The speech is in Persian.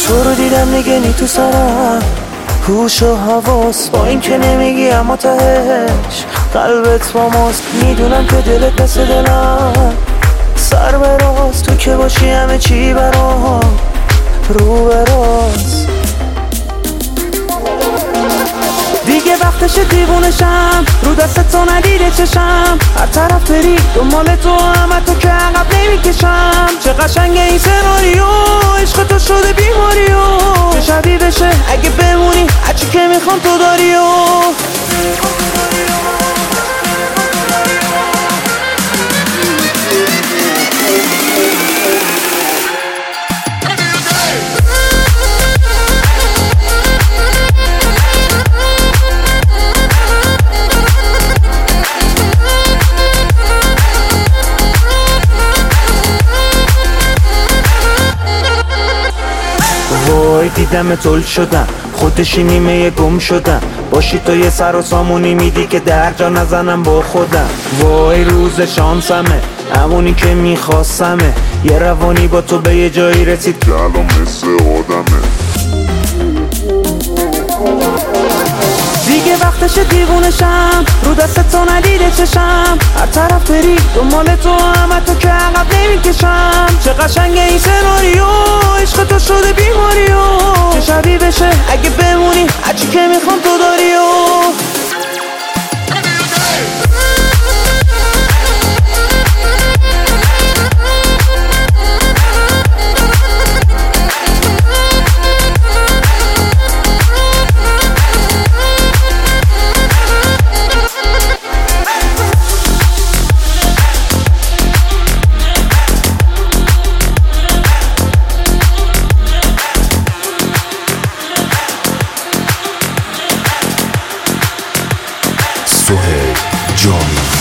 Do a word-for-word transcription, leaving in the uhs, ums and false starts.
تو رو دیدم دیگه نی تو سرم، هوش و حواس با این که نمیگی اما تهش قلبت با ماست. میدونم که دلت پس دلم سر به راست، تو که باشی همه چی برام رو به راست. دیگه وقتش دیوونشم، رو دست تو ندیده چشم، هر طرف بری دنبال تو همه تو که عقب نمیکشم. چه قشنگه این سناریو، عشق تو شده بیماریو، چه شبیه بشه اگه بمونی هرچی که میخوام تو داریو. وای دیدم تول شدم، خودشی نیمه گم شدم، باشی تو یه سر و سامونی میدی که در جا نزنم با خودم. وای روز شانسمه، همونی که میخواستمه، یه روانی با تو به یه جایی رسید که الان مثل آدمه. دیگه وقتش دیوونشم، رو دست تو ندیده چشم، هر طرف بری دنبال تو همه تو که عقب نمیکشم. چه قشنگه این سناریو، عشق تو شده بیماریو، چه شبیه بشه اگه بمونی هرچی که میخوام تو داریو. سهیل جانی.